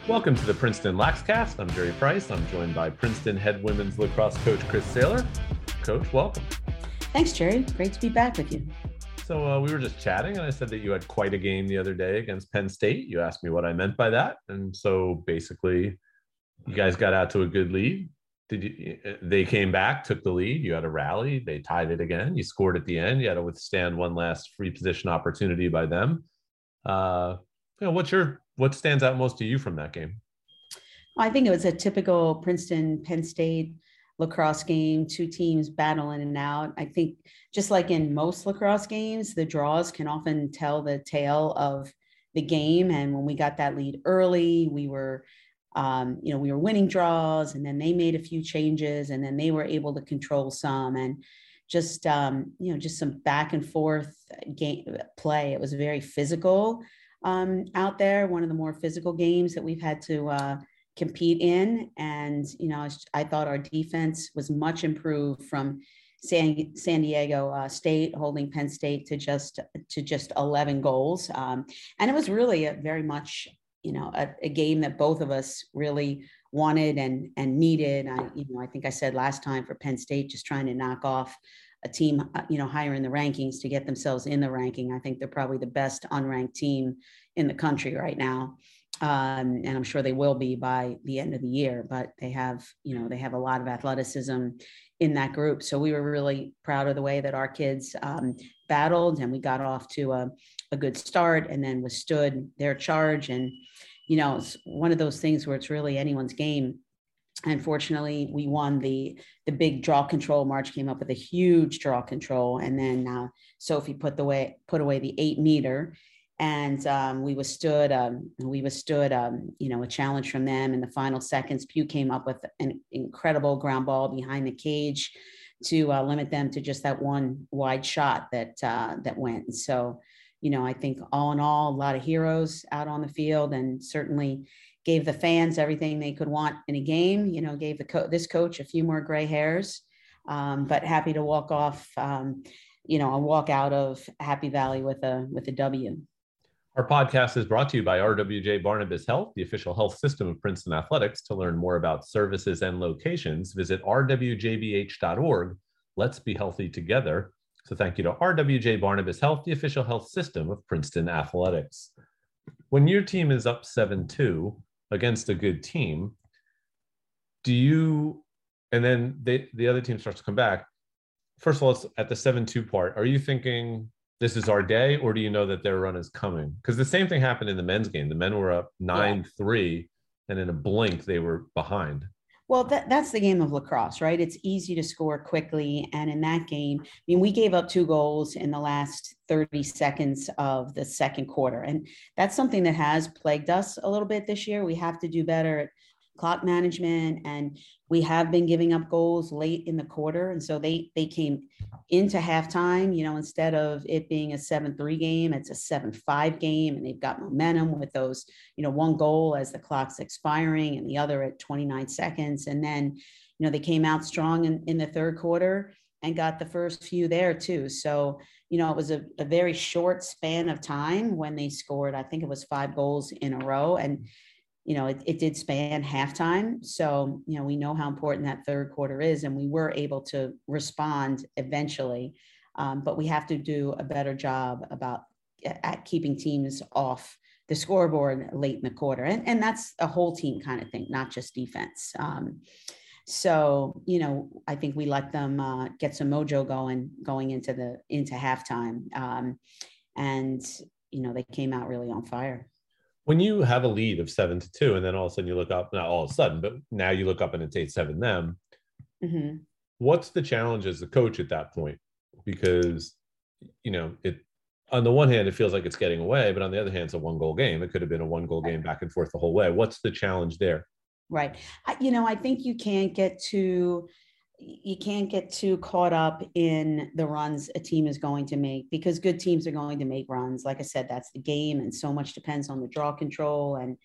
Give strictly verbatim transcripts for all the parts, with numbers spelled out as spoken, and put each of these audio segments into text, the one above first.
Welcome to the Princeton Laxcast. I'm Jerry Price. I'm joined by Princeton head women's lacrosse coach Chris Saylor. Coach, welcome. Thanks, Jerry. Great to be back with you. So uh, we were just chatting, and I said that you had quite a game the other day against Penn State. You asked me what I meant by that, and so basically, you guys got out to a good lead. Did you? They came back, took the lead. You had a rally. They tied it again. You scored at the end. You had to withstand one last free position opportunity by them. Uh, you know, what's your what stands out most to you from that game? I think it was a typical Princeton Penn State lacrosse game, two teams battling in and out. I think just like in most lacrosse games, the draws can often tell the tale of the game. And when we got that lead early, we were, um, you know, we were winning draws, and then they made a few changes, and then they were able to control some, and just, um, you know, just some back and forth game play. It was very physical um, out there, one of the more physical games that we've had to uh, compete in. And, you know, I thought our defense was much improved from San, San Diego uh, State holding Penn State to just to just eleven goals. Um, and it was really a very much, you know, a, a game that both of us really wanted and and needed. I, you know, I think I said last time for Penn State, just trying to knock off a team, you know, higher in the rankings to get themselves in the ranking. I think they're probably the best unranked team in the country right now. Um, and I'm sure they will be by the end of the year, but they have, you know, they have a lot of athleticism in that group. So we were really proud of the way that our kids um, battled, and we got off to a, a good start and then withstood their charge. And, you know, it's one of those things where it's really anyone's game. Unfortunately, we won the the big draw control. March came up with a huge draw control, and then uh, Sophie put the way put away the eight meter, and um, we withstood um, we withstood um, you know, a challenge from them in the final seconds. Pew came up with an incredible ground ball behind the cage to uh, limit them to just that one wide shot that uh, that went. And so, you know, I think all in all, a lot of heroes out on the field, and certainly gave the fans everything they could want in a game. You know, gave the co- this coach a few more gray hairs, um, but happy to walk off, um, you know, and walk out of Happy Valley with a with a W. Our podcast is brought to you by R W J Barnabas Health, the official health system of Princeton Athletics. To learn more about services and locations, visit r w j b h dot org. Let's be healthy together. So thank you to R W J Barnabas Health, the official health system of Princeton Athletics. When your team is up seven two against a good team, do you, and then they, the other team starts to come back, first of all, at the seven two part, are you thinking this is our day, or do you know that their run is coming? Because the same thing happened in the men's game. The men were up nine three, and in a blink, they were behind. Well, that, that's the game of lacrosse, right? It's easy to score quickly. And in that game, I mean, we gave up two goals in the last thirty seconds of the second quarter. And that's something that has plagued us a little bit this year. We have to do better at clock management, and we have been giving up goals late in the quarter. And so they they came into halftime, you know, instead of it being a seven three game, it's a seven five game, and they've got momentum with those, you know, one goal as the clock's expiring and the other at twenty-nine seconds. And then, you know, they came out strong in, in the third quarter and got the first few there too. So, you know, it was a, a very short span of time when they scored. I think it was five goals in a row. And you know, it, it did span halftime. So, you know, we know how important that third quarter is, and we were able to respond eventually. Um, but we have to do a better job about at keeping teams off the scoreboard late in the quarter. And, and that's a whole team kind of thing, not just defense. Um, so, you know, I think we let them uh, get some mojo going, going into the, into halftime. Um, and, you know, they came out really on fire. When you have a lead of seven to two, and then all of a sudden you look up, not all of a sudden, but now you look up and it's eight seven them. Mm-hmm. What's the challenge as a coach at that point? Because, you know, it on the one hand, it feels like it's getting away, but on the other hand, it's a one goal game. It could have been a one goal game back and forth the whole way. What's the challenge there? Right. I, you know, I think you can't get too, you can't get too caught up in the runs a team is going to make, because good teams are going to make runs. Like I said, that's the game. And so much depends on the draw control. And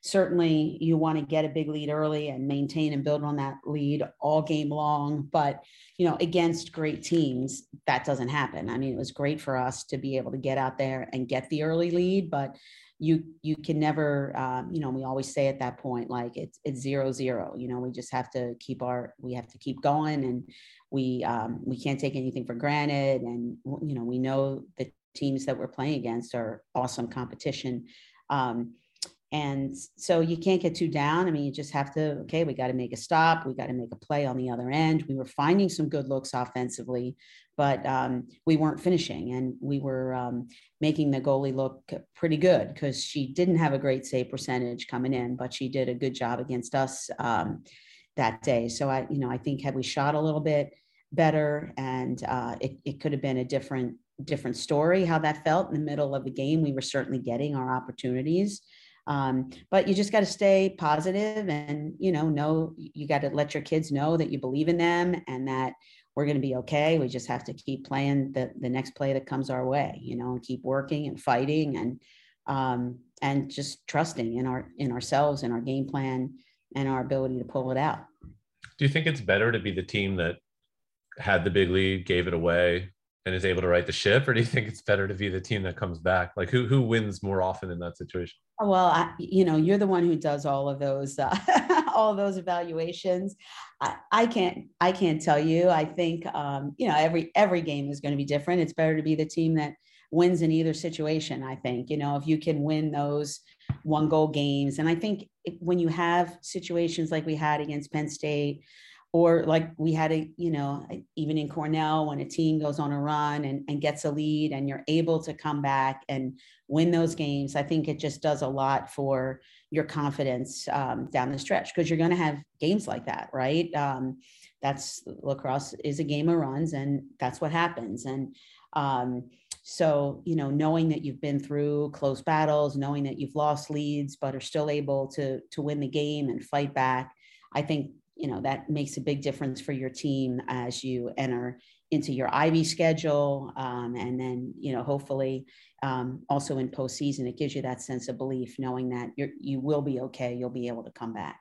certainly you want to get a big lead early and maintain and build on that lead all game long. But, you know, against great teams, that doesn't happen. I mean, it was great for us to be able to get out there and get the early lead, but you you can never, um, you know, we always say at that point, like it's it's zero zero. You know, we just have to keep our we have to keep going, and we um, we can't take anything for granted. And you know, we know the teams that we're playing against are awesome competition. Um, And so you can't get too down. I mean, you just have to, okay, we got to make a stop. We got to make a play on the other end. We were finding some good looks offensively, but um, we weren't finishing, and we were um, making the goalie look pretty good because she didn't have a great save percentage coming in, but she did a good job against us um, that day. So I, you know, I think had we shot a little bit better, and uh, it, it could have been a different, different story how that felt in the middle of the game. We were certainly getting our opportunities. Um, but you just got to stay positive, and, you know, know you got to let your kids know that you believe in them and that we're going to be okay. We just have to keep playing the, the next play that comes our way, you know, and keep working and fighting, and, um, and just trusting in our, in ourselves and our game plan and our ability to pull it out. Do you think it's better to be the team that had the big lead, gave it away, and is able to right the ship, or do you think it's better to be the team that comes back? Like who who wins more often in that situation? Well, I, you know, you're the one who does all of those, uh, all of those evaluations. I, I can't, I can't tell you. I think, um, you know, every every game is going to be different. It's better to be the team that wins in either situation. I think, you know, if you can win those one goal games, and I think when you have situations like we had against Penn State, or like we had a, you know, even in Cornell, when a team goes on a run and, and gets a lead and you're able to come back and win those games, I think it just does a lot for your confidence um, down the stretch, because you're going to have games like that, right? Um, that's lacrosse is a game of runs, and that's what happens. And um, so, you know, knowing that you've been through close battles, knowing that you've lost leads, but are still able to, to win the game and fight back, I think, you know, that makes a big difference for your team as you enter into your Ivy schedule. Um, and then, you know, hopefully um, also in postseason, it gives you that sense of belief, knowing that you're, you will be okay. You'll be able to come back.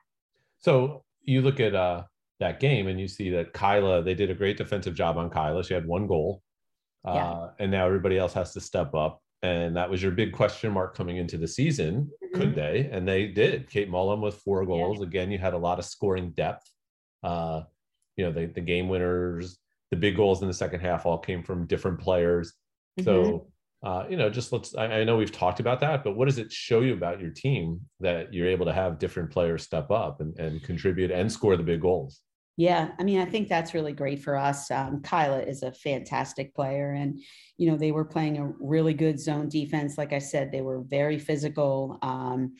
So you look at uh, that game and you see that Kyla, they did a great defensive job on Kyla. She had one goal uh, yeah. and now everybody else has to step up. And that was your big question mark coming into the season. Mm-hmm. Could they? And they did. Kate Mullen with four goals. Yeah. Again, you had a lot of scoring depth. Uh, you know, the, the game winners, the big goals in the second half all came from different players. Mm-hmm. So, uh, you know, just let's, I, I know we've talked about that, but what does it show you about your team that you're able to have different players step up and, and contribute and score the big goals? Yeah, I mean, I think that's really great for us. Um, Kyla is a fantastic player, and, you know, they were playing a really good zone defense. Like I said, they were very physical. Um,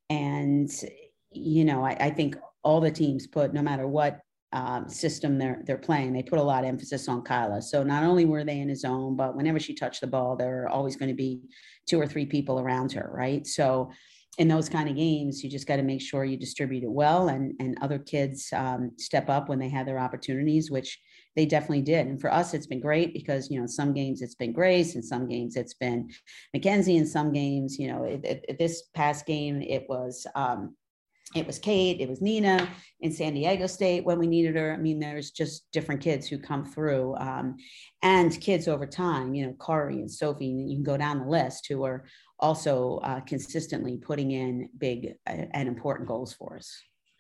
and, you know, I, I think all the teams put, no matter what um, system they're, they're playing, they put a lot of emphasis on Kyla. So not only were they in a zone, but whenever she touched the ball, there are always going to be two or three people around her, right? So in those kind of games, you just got to make sure you distribute it well, and, and other kids um, step up when they have their opportunities, which they definitely did. And for us, it's been great because, you know, in some games it's been Grace, in some games it's been Mackenzie, in some games, you know, it, it, this past game, it was, um, it was Kate, it was Nina in San Diego State when we needed her. I mean, there's just different kids who come through um, and kids over time, you know, Kari and Sophie, you can go down the list, who are also uh, consistently putting in big and important goals for us.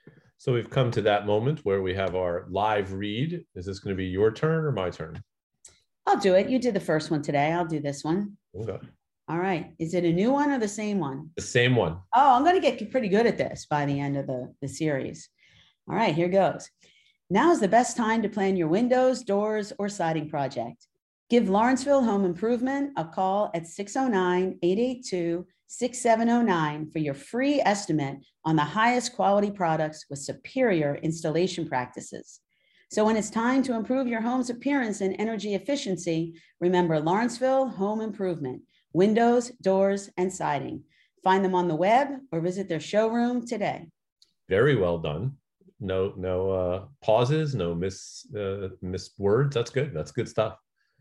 So we've come to that moment where we have our live read. Is this going to be your turn or my turn? I'll do it. You did the first one today. I'll do this one. Okay. All right. Is it a new one or the same one? The same one. Oh, I'm going to get pretty good at this by the end of the, the series. All right, here goes. Now is the best time to plan your windows, doors, or siding project. Give Lawrenceville Home Improvement a call at six oh nine, eight eight two, six seven oh nine for your free estimate on the highest quality products with superior installation practices. So when it's time to improve your home's appearance and energy efficiency, remember Lawrenceville Home Improvement, windows, doors, and siding. Find them on the web or visit their showroom today. Very well done. No, no uh, pauses, no miss, uh, missed words. That's good. That's good stuff.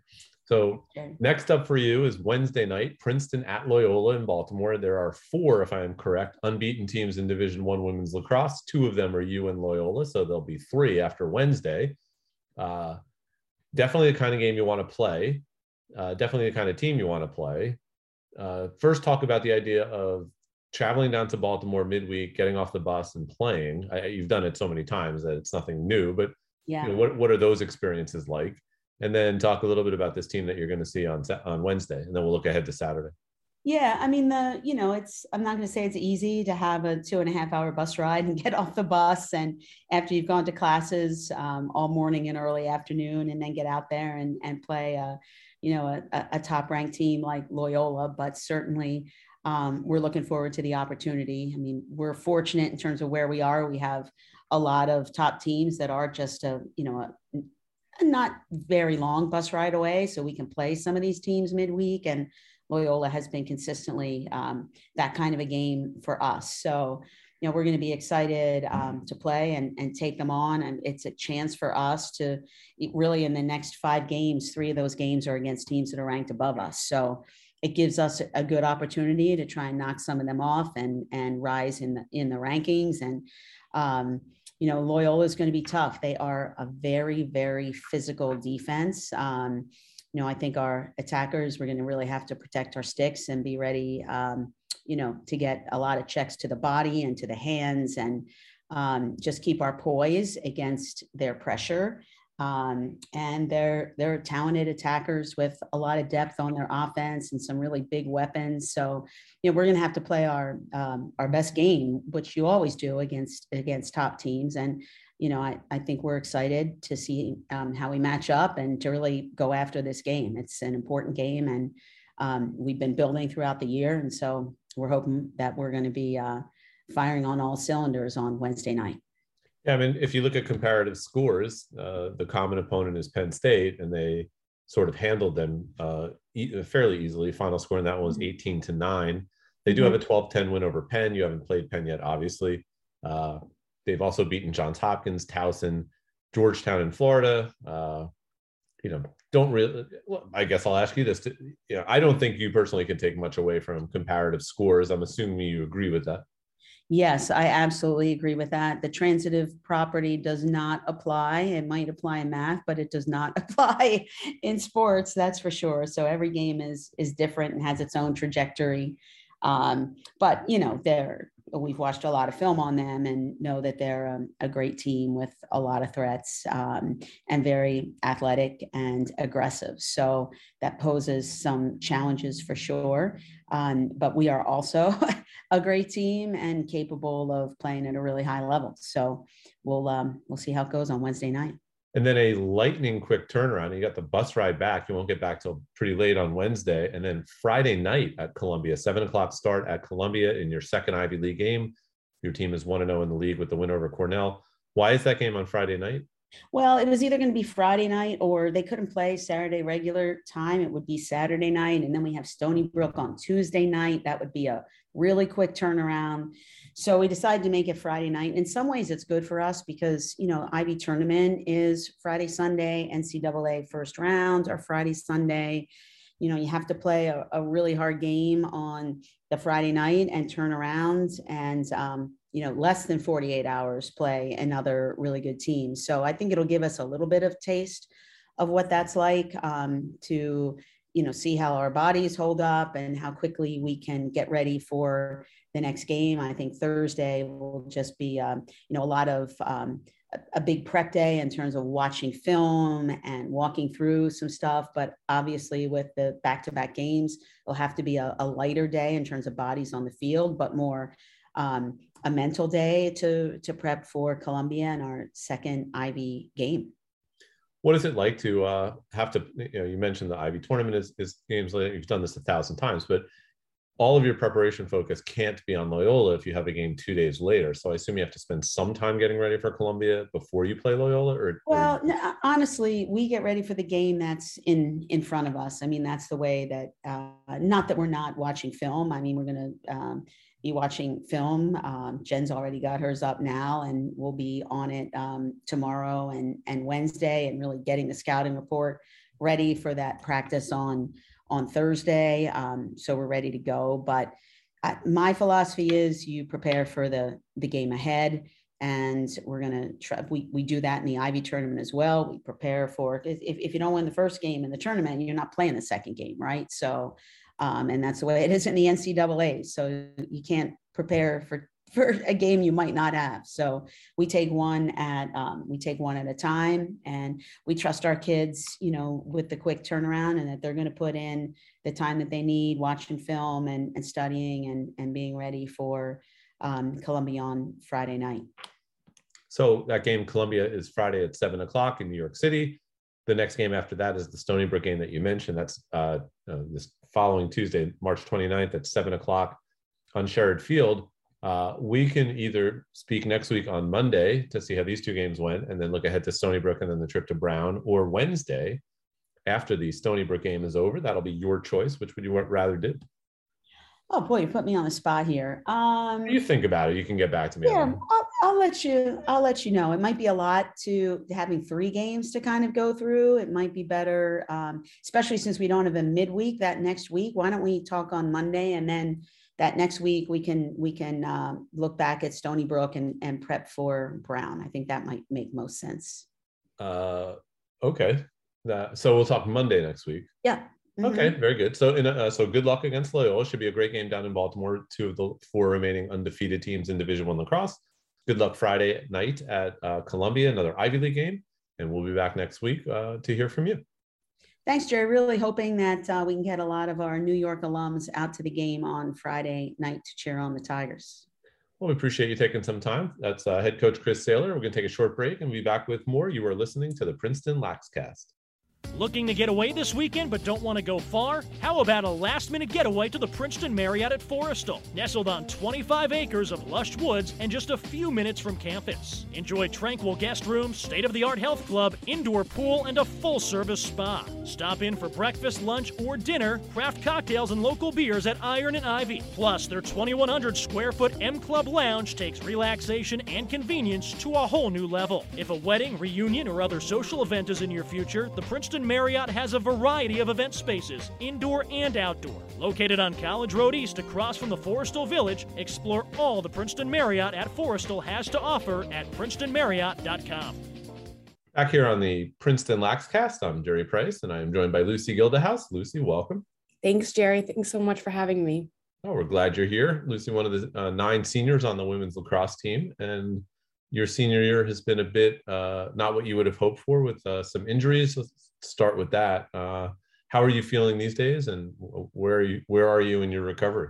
So Sure. next up for you is Wednesday night, Princeton at Loyola in Baltimore. There are four, if I am correct, unbeaten teams in Division One women's lacrosse. Two of them are you and Loyola, so there'll be three after Wednesday. Uh, definitely the kind of game you want to play. Uh, definitely the kind of team you want to play. Uh, first, talk about the idea of traveling down to Baltimore midweek, getting off the bus and playing. I, you've done it so many times that it's nothing new, but Yeah. you know, what, what are those experiences like? And then talk a little bit about this team that you're going to see on on Wednesday, and then we'll look ahead to Saturday. Yeah, I mean, the, you know, it's, I'm not going to say it's easy to have a two and a half hour bus ride and get off the bus. And after you've gone to classes um, all morning and early afternoon, and then get out there and, and play, a, you know, a, a top ranked team like Loyola. But certainly um, we're looking forward to the opportunity. I mean, we're fortunate in terms of where we are. We have a lot of top teams that are just a, you know, a, a not very long bus ride away. So we can play some of these teams midweek, and Loyola has been consistently um, that kind of a game for us. So, you know, we're going to be excited um, to play and, and take them on. And it's a chance for us to really, in the next five games, three of those games are against teams that are ranked above us. So it gives us a good opportunity to try and knock some of them off and, and rise in the, in the rankings. And, um, you know, Loyola is going to be tough. They are a very, very physical defense. Um, you know, I think our attackers, we're going to really have to protect our sticks and be ready, um, you know, to get a lot of checks to the body and to the hands, and um, just keep our poise against their pressure. Um, and they're, they're talented attackers with a lot of depth on their offense and some really big weapons. So, you know, we're going to have to play our, um, our best game, which you always do against, against top teams. And, you know, I, I think we're excited to see um, how we match up and to really go after this game. It's an important game, and um, we've been building throughout the year. And so we're hoping that we're going to be uh, firing on all cylinders on Wednesday night. Yeah, I mean, if you look at comparative scores, uh, the common opponent is Penn State, and they sort of handled them uh, e- fairly easily. Final score in that one was eighteen to nine. They do have a twelve ten win over Penn. You haven't played Penn yet, obviously. Uh, they've also beaten Johns Hopkins, Towson, Georgetown in Florida. Uh, you know, don't really, well, I guess I'll ask you this. To, you know, I don't think you personally can take much away from comparative scores. I'm assuming you agree with that. Yes, I absolutely agree with that. The transitive property does not apply. It might apply in math, but it does not apply in sports, that's for sure. So every game is is different and has its own trajectory. Um, but, you know, they're, we've watched a lot of film on them and know that they're um, a great team with a lot of threats um, and very athletic and aggressive. So that poses some challenges for sure. Um, but we are also a great team and capable of playing at a really high level. So we'll um, we'll see how it goes on Wednesday night. And then a lightning quick turnaround. You got the bus ride back. You won't get back till pretty late on Wednesday. And then Friday night at Columbia, seven o'clock start at Columbia in your second Ivy League game. Your team is one and oh in the league with the win over Cornell. Why is that game on Friday night? Well, it was either going to be Friday night, or they couldn't play Saturday regular time. It would be Saturday night. And then we have Stony Brook on Tuesday night. That would be a really quick turnaround. So we decided to make it Friday night. In some ways, it's good for us because, you know, Ivy tournament is Friday, Sunday, N C double A first rounds are Friday, Sunday. You know, you have to play a, a really hard game on the Friday night and turn around and, um, you know, less than forty-eight hours play another really good team. So I think it'll give us a little bit of taste of what that's like um, to, you know, see how our bodies hold up and how quickly we can get ready for the next game. I think Thursday will just be, um, you know, a lot of um, a, a big prep day in terms of watching film and walking through some stuff. But obviously with the back-to-back games, it'll have to be a, a lighter day in terms of bodies on the field, but more um, a mental day to, to prep for Columbia and our second Ivy game. What is it like to uh, have to, you know, you mentioned the Ivy tournament is, is games like you've done this a thousand times, but all of your preparation focus can't be on Loyola if you have a game two days later. So I assume you have to spend some time getting ready for Columbia before you play Loyola, or? Well, or... no, honestly, we get ready for the game that's in, in front of us. I mean, that's the way that, uh, not that we're not watching film. I mean, we're going to um, be watching film. Um, Jen's already got hers up now, and we'll be on it um, tomorrow and, and Wednesday, and really getting the scouting report ready for that practice on, on Thursday. Um, so we're ready to go. But uh, my philosophy is you prepare for the, the game ahead. And we're going to try, we, we do that in the Ivy tournament as well. We prepare for, if, if you don't win the first game in the tournament, you're not playing the second game, right? So, um, and that's the way it is in the N C double A. So you can't prepare for, for a game you might not have. So we take one at, um, we take one at a time, and we trust our kids, you know, with the quick turnaround, and that they're going to put in the time that they need watching film and, and studying and, and being ready for um, Columbia on Friday night. So that game, Columbia, is Friday at seven o'clock in New York City. The next game after that is the Stony Brook game that you mentioned. That's uh, uh, this following Tuesday, March twenty-ninth at seven o'clock on Sherrod Field. Uh, we can either speak next week on Monday to see how these two games went, and then look ahead to Stony Brook and then the trip to Brown, or Wednesday after the Stony Brook game is over. That'll be your choice. Which would you rather do? Oh boy, you put me on the spot here. Um, you think about it. You can get back to me. Yeah, I'll, I'll let you. I'll let you know. It might be a lot to having three games to kind of go through. It might be better, um, especially since we don't have a midweek that next week. Why don't we talk on Monday, and then that next week we can we can uh, look back at Stony Brook and and prep for Brown. I think that might make most sense. Uh, okay. That, so we'll talk Monday next week. Yeah. Mm-hmm. Okay, very good. So, in a, uh, so good luck against Loyola. Should be a great game down in Baltimore. Two of the four remaining undefeated teams in Division One lacrosse. Good luck Friday night at uh, Columbia, another Ivy League game, and we'll be back next week uh, to hear from you. Thanks, Jerry. Really hoping that uh, we can get a lot of our New York alums out to the game on Friday night to cheer on the Tigers. Well, we appreciate you taking some time. That's uh, head coach Chris Saylor. We're going to take a short break and we'll be back with more. You are listening to the Princeton Laxcast. Looking to get away this weekend but don't want to go far? How about a last-minute getaway to the Princeton Marriott at Forrestal, nestled on twenty-five acres of lush woods and just a few minutes from campus. Enjoy tranquil guest rooms, state-of-the-art health club, indoor pool, and a full-service spa. Stop in for breakfast, lunch, or dinner, craft cocktails, and local beers at Iron and Ivy. Plus, their twenty-one hundred square foot M Club lounge takes relaxation and convenience to a whole new level. If a wedding, reunion, or other social event is in your future, the Princeton Marriott has a variety of event spaces, indoor and outdoor. Located on College Road East across from the Forrestal Village, explore all the Princeton Marriott at Forrestal has to offer at princeton marriott dot com. Back here on the Princeton Laxcast, I'm Jerry Price, and I am joined by Lucy Gildehouse. Lucy, welcome. Thanks, Jerry. Thanks so much for having me. Oh, we're glad you're here. Lucy, one of the uh, nine seniors on the women's lacrosse team, and your senior year has been a bit uh, not what you would have hoped for, with uh, some injuries. Let's start with that. Uh, how are you feeling these days, and where are you, where are you in your recovery?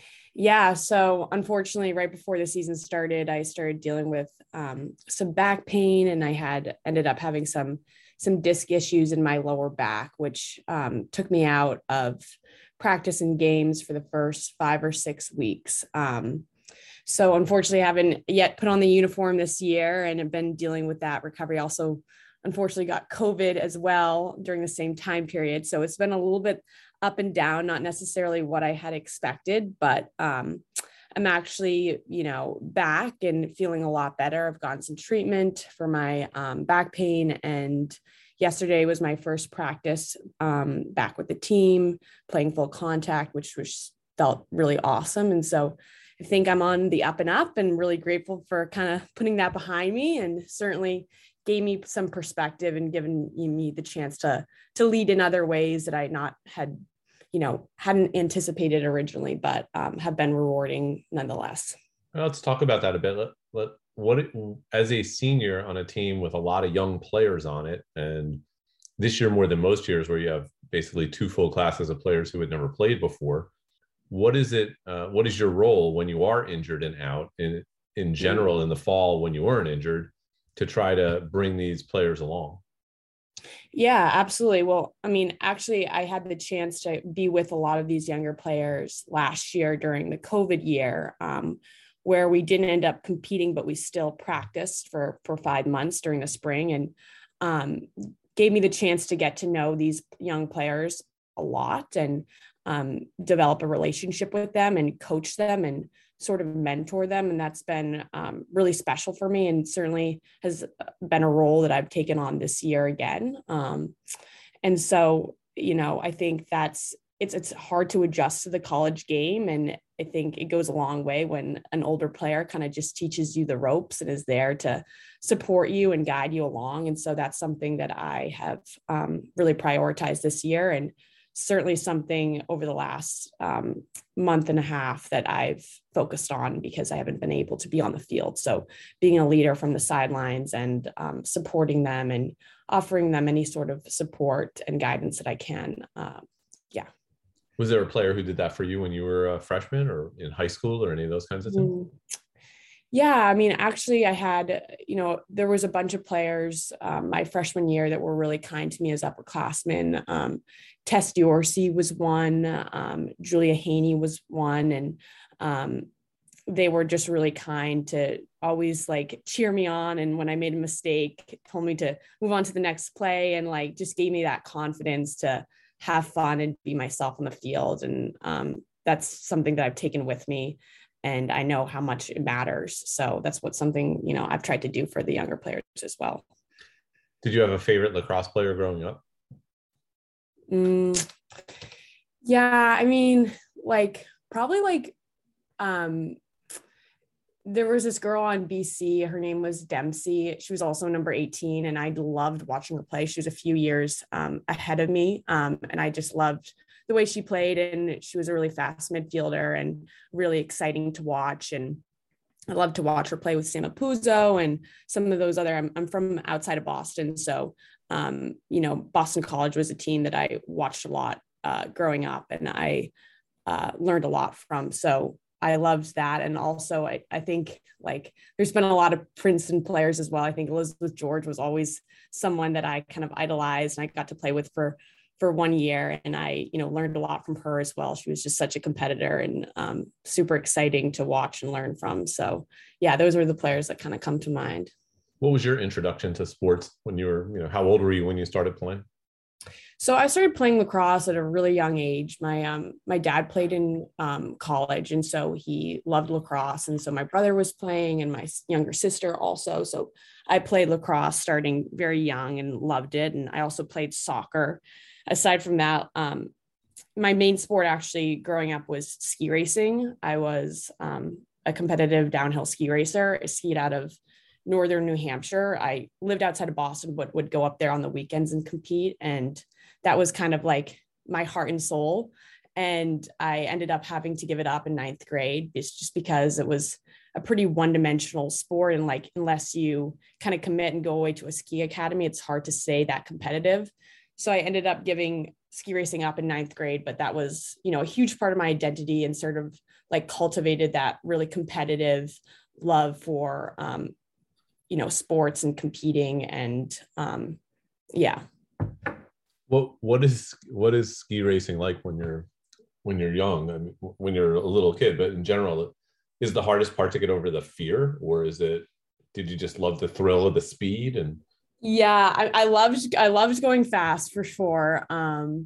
Yeah, so unfortunately, right before the season started, I started dealing with um, some back pain, and I had ended up having some some disc issues in my lower back, which um, took me out of practice and games for the first five or six weeks. Um, so unfortunately, I haven't yet put on the uniform this year, and have been dealing with that recovery. Also, unfortunately, got COVID as well during the same time period. So it's been a little bit up and down, not necessarily what I had expected, but um, I'm actually, you know, back and feeling a lot better. I've gotten some treatment for my um, back pain, and yesterday was my first practice um, back with the team, playing full contact, which was felt really awesome. And so I think I'm on the up and up, and really grateful for kind of putting that behind me, and certainly gave me some perspective and given me the chance to to lead in other ways that I not had, you know, hadn't anticipated originally, but um, have been rewarding nonetheless. Well, let's talk about that a bit. Let, let what it, as a senior on a team with a lot of young players on it, and this year more than most years, where you have basically two full classes of players who had never played before. What is it? Uh, what is your role when you are injured and out, in in general in the fall when you weren't injured, to try to bring these players along? Yeah, absolutely. Well, I mean, actually, I had the chance to be with a lot of these younger players last year during the COVID year, um, where we didn't end up competing, but we still practiced for, for five months during the spring, and um, gave me the chance to get to know these young players a lot, and um, develop a relationship with them and coach them and sort of mentor them. And that's been um, really special for me, and certainly has been a role that I've taken on this year again. Um, And so, you know, I think that's, it's, it's hard to adjust to the college game. And I think it goes a long way when an older player kind of just teaches you the ropes and is there to support you and guide you along. And so that's something that I have um, really prioritized this year, and certainly something over the last um, month and a half that I've focused on because I haven't been able to be on the field. So being a leader from the sidelines and um, supporting them and offering them any sort of support and guidance that I can. Uh, yeah. Was there a player who did that for you when you were a freshman or in high school or any of those kinds of things? Mm. Yeah, I mean, actually, I had, you know, there was a bunch of players um, my freshman year that were really kind to me as upperclassmen. Um, Tess Dorsey was one, um, Julia Haney was one, and um, they were just really kind to always like cheer me on. And when I made a mistake, told me to move on to the next play, and like just gave me that confidence to have fun and be myself on the field. And um, that's something that I've taken with me. And I know how much it matters. So that's what something, you know, I've tried to do for the younger players as well. Did you have a favorite lacrosse player growing up? Mm, yeah, I mean, like probably like, um, there was this girl on B C, her name was Dempsey. She was also number eighteen, and I loved watching her play. She was a few years um, ahead of me. Um, and I just loved the way she played, and she was a really fast midfielder and really exciting to watch. And I love to watch her play with Sam Apuzzo and some of those other, I'm, I'm from outside of Boston. So, um, you know, Boston College was a team that I watched a lot uh, growing up, and I uh, learned a lot from. So I loved that. And also I, I think like there's been a lot of Princeton players as well. I think Elizabeth George was always someone that I kind of idolized, and I got to play with for for one year. And I, you know, learned a lot from her as well. She was just such a competitor and um, super exciting to watch and learn from. So yeah, those were the players that kind of come to mind. What was your introduction to sports when you were, you know, how old were you when you started playing? So I started playing lacrosse at a really young age. My, um, my dad played in um, college, and so he loved lacrosse. And so my brother was playing, and my younger sister also. So I played lacrosse starting very young and loved it. And I also played soccer. Aside from that, um, my main sport actually growing up was ski racing. I was um, a competitive downhill ski racer. I skied out of northern New Hampshire. I lived outside of Boston, but would go up there on the weekends and compete. And that was kind of like my heart and soul. And I ended up having to give it up in ninth grade. It's just because it was a pretty one-dimensional sport. And like, unless you kind of commit and go away to a ski academy, it's hard to stay that competitive. So I ended up giving ski racing up in ninth grade, but that was, you know, a huge part of my identity, and sort of like cultivated that really competitive love for, um, you know, sports and competing. And um, yeah. What, what is, what is ski racing like when you're, when you're young? I mean, when you're a little kid, but in general, is the hardest part to get over the fear, or is it, did you just love the thrill of the speed? And yeah, I, I loved, I loved going fast for sure. Um,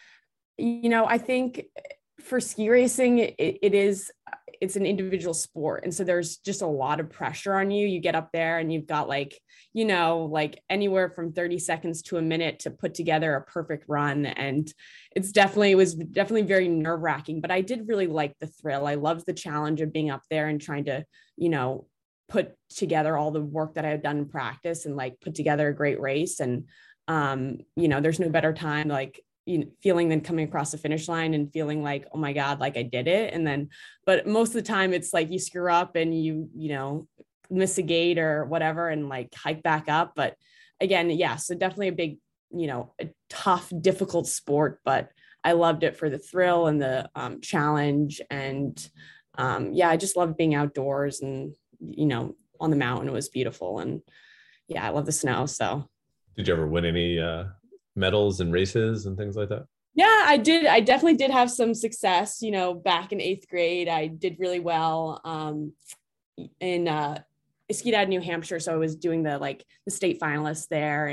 you know, I think for ski racing, it, it is, it's an individual sport. And so there's just a lot of pressure on you. You get up there and you've got like, you know, like anywhere from thirty seconds to a minute to put together a perfect run. And it's definitely, it was definitely very nerve wracking, but I did really like the thrill. I loved the challenge of being up there and trying to, you know, put together all the work that I had done in practice and like put together a great race. And, um, you know, there's no better time, like, you know, feeling than coming across the finish line and feeling like, oh my God, like I did it. And then, but most of the time it's like you screw up and you, you know, miss a gate or whatever and like hike back up. But again, yeah, so definitely a big, you know, a tough, difficult sport, but I loved it for the thrill and the um, challenge. And um, yeah, I just loved being outdoors and, you know, on the mountain. It was beautiful. And yeah, I love the snow. So did you ever win any uh, medals and races and things like that? Yeah, I did. I definitely did have some success, you know, back in eighth grade. I did really well um, in uh, I skied out of New Hampshire. So I was doing the, like the state finalists there. And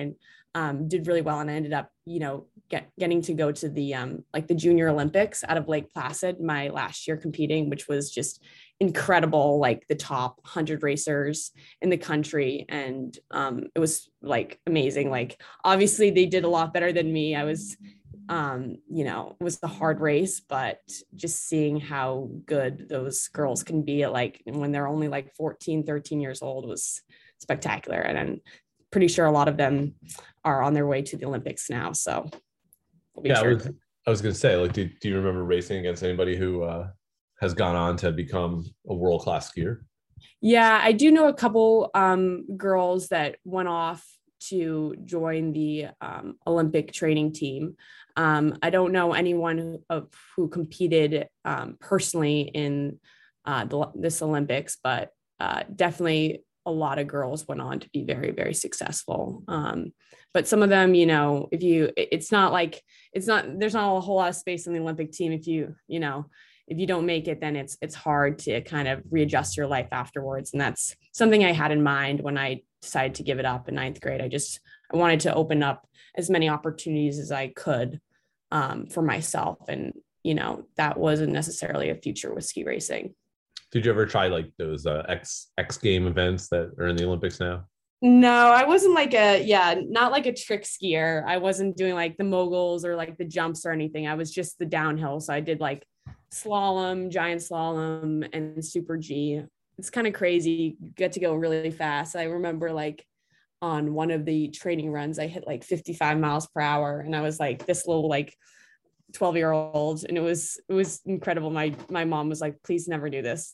um, did really well. And I ended up, you know, get, getting to go to the, um, like the Junior Olympics out of Lake Placid my last year competing, which was just incredible, like the top one hundred racers in the country. And um, it was like amazing. Like, obviously they did a lot better than me. I was, um, you know, it was a hard race, but just seeing how good those girls can be at like, when they're only like fourteen, thirteen years old was spectacular. And I'm pretty sure a lot of them are on their way to the Olympics now. So we'll be yeah, sure. I was, I was going to say, like, do, do you remember racing against anybody who uh, has gone on to become a world-class skier? Yeah, I do know a couple um, girls that went off to join the um, Olympic training team. Um, I don't know anyone who, of, who competed um, personally in uh, the, this Olympics, but uh, definitely a lot of girls went on to be very, very successful. Um, but some of them, you know, if you, it's not like, it's not, there's not a whole lot of space on the Olympic team. If you, you know, if you don't make it, then it's, it's hard to kind of readjust your life afterwards. And that's something I had in mind when I decided to give it up in ninth grade. I just, I wanted to open up as many opportunities as I could um, for myself. And, you know, that wasn't necessarily a future with ski racing. Did you ever try like those uh, X X game events that are in the Olympics now? No, I wasn't like a, yeah, not like a trick skier. I wasn't doing like the moguls or like the jumps or anything. I was just the downhill. So I did like slalom, giant slalom, and super G. It's kind of crazy. You get to go really fast. I remember like on one of the training runs, I hit like fifty-five miles per hour. And I was like this little like twelve year old. And it was, it was incredible. My, my mom was like, please never do this.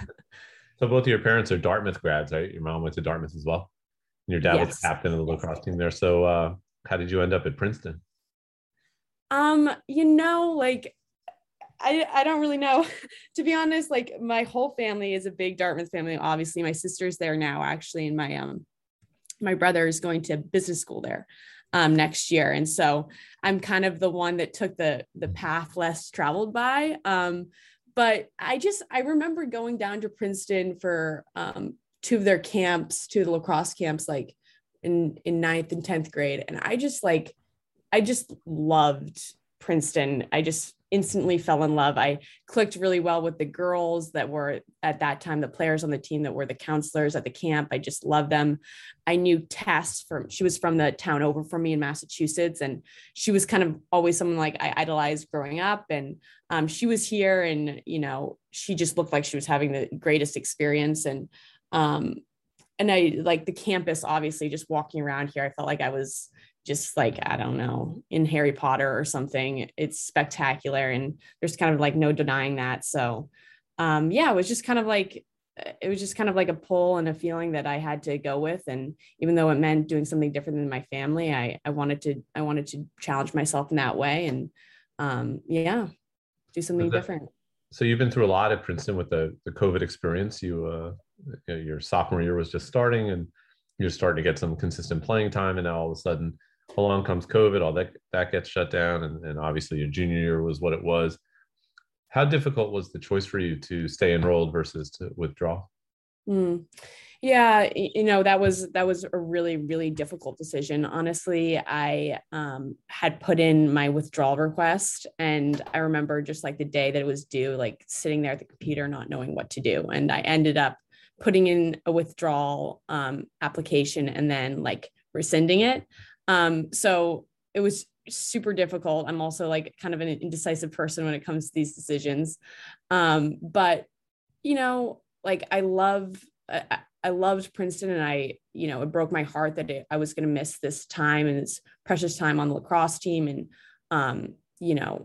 So both of your parents are Dartmouth grads, right? Your mom went to Dartmouth as well. And your dad Yes. was captain of the lacrosse team there. So uh, how did you end up at Princeton? Um, you know, like, I, I don't really know, to be honest. Like, my whole family is a big Dartmouth family. Obviously my sister's there now, actually, and my, um, my brother is going to business school there um, next year. And so I'm kind of the one that took the, the path less traveled by. Um, but I just, I remember going down to Princeton for um, two of their camps, two of the lacrosse camps, like in, in ninth and tenth grade. And I just like, I just loved Princeton. I just instantly fell in love. I clicked really well with the girls that were at that time, the players on the team that were the counselors at the camp. I just loved them. I knew Tess from, she was from the town over from me in Massachusetts. And she was kind of always someone like I idolized growing up. And um, she was here and, you know, she just looked like she was having the greatest experience. And, um, and I like the campus, obviously just walking around here, I felt like I was just like, I don't know, in Harry Potter or something. It's spectacular. And there's kind of like no denying that. So um, yeah, it was just kind of like, it was just kind of like a pull and a feeling that I had to go with. And even though it meant doing something different than my family, I, I wanted to, I wanted to challenge myself in that way. And um, yeah, do something that, different. So you've been through a lot at Princeton with the, the COVID experience. You, uh, you know, your sophomore year was just starting and you're starting to get some consistent playing time. And now all of a sudden, along comes COVID, all that that gets shut down, and, and obviously your junior year was what it was. How difficult was the choice for you to stay enrolled versus to withdraw? Mm. Yeah, you know, that was that was a really, really difficult decision. Honestly, I um, had put in my withdrawal request, and I remember just like the day that it was due, like sitting there at the computer, not knowing what to do. And I ended up putting in a withdrawal um, application and then like rescinding it. Um, so it was super difficult. I'm also like kind of an indecisive person when it comes to these decisions. Um, but, you know, like I love, I, I loved Princeton, and I, you know, it broke my heart that it, I was going to miss this time and this precious time on the lacrosse team. And, um, you know,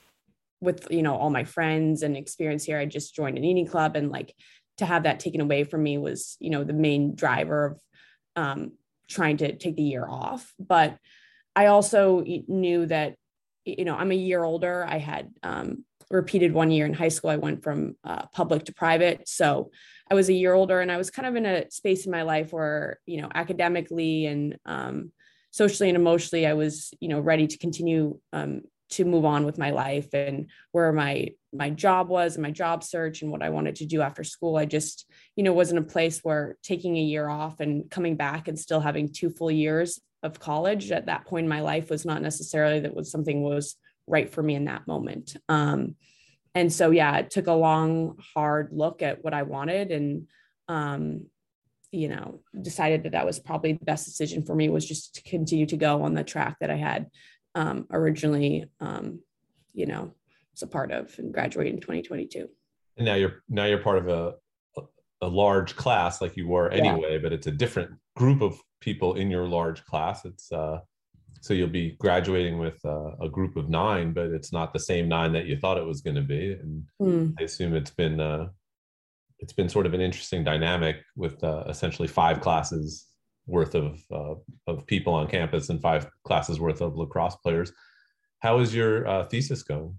with, you know, all my friends and experience here, I just joined an eating club, and like to have that taken away from me was, you know, the main driver of, um, trying to take the year off. But I also knew that, you know, I'm a year older. I had um, repeated one year in high school. I went from uh, public to private. So I was a year older, and I was kind of in a space in my life where, you know, academically and um, socially and emotionally, I was, you know, ready to continue um, to move on with my life and where my, my job was and my job search and what I wanted to do after school. I just, you know, was in a place where taking a year off and coming back and still having two full years of college at that point in my life was not necessarily that was something was right for me in that moment. Um, and so, yeah, it took a long, hard look at what I wanted, and, um, you know, decided that that was probably the best decision for me, was just to continue to go on the track that I had um, originally, um, you know, was a part of, and graduated in twenty twenty-two. And now you're, now you're part of a, a large class like you were anyway, yeah. But it's a different group of people in your large class. It's uh, so you'll be graduating with uh, a group of nine, but it's not the same nine that you thought it was going to be. And mm. I assume it's been uh, it's been sort of an interesting dynamic with uh, essentially five classes worth of uh, of people on campus and five classes worth of lacrosse players. How is your uh, thesis going?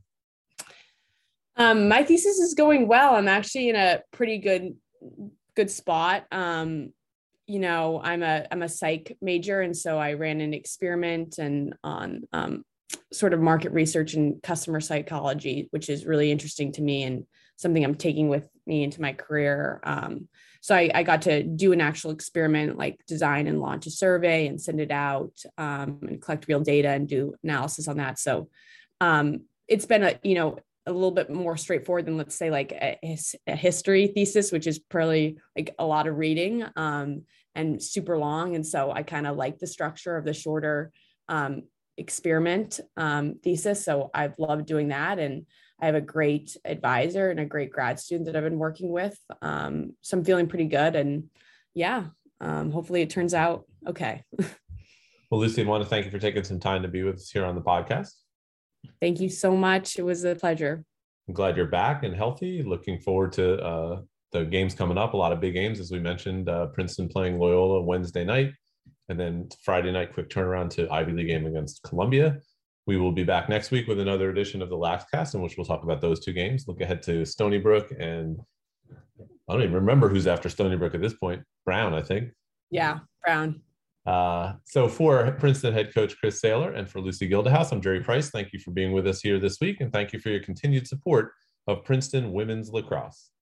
Um, my thesis is going well. I'm actually in a pretty good good spot. Um, you know, I'm a I'm a psych major, and so I ran an experiment and on um, sort of market research and customer psychology, which is really interesting to me and something I'm taking with me into my career. Um, so I, I got to do an actual experiment, like design and launch a survey and send it out um, and collect real data and do analysis on that. So um, it's been a, you know, a little bit more straightforward than, let's say, like a, a history thesis, which is probably like a lot of reading um, and super long. And so I kind of like the structure of the shorter um, experiment um, thesis. So I've loved doing that. And I have a great advisor and a great grad student that I've been working with. Um, so I'm feeling pretty good. And yeah, um, hopefully it turns out okay. Well, Lucy, I want to thank you for taking some time to be with us here on the podcast. Thank you so much. It was a pleasure. I'm glad you're back and healthy. Looking forward to uh, the games coming up. A lot of big games, as we mentioned, uh, Princeton playing Loyola Wednesday night, and then Friday night, quick turnaround to Ivy League game against Columbia. We will be back next week with another edition of the LaxCast, in which we'll talk about those two games. Look ahead to Stony Brook, and I don't even remember who's after Stony Brook at this point. Brown, I think. Yeah, Brown. Uh, so for Princeton head coach Chris Saylor and for Lucy Gildehouse, I'm Jerry Price. Thank you for being with us here this week, and thank you for your continued support of Princeton women's lacrosse.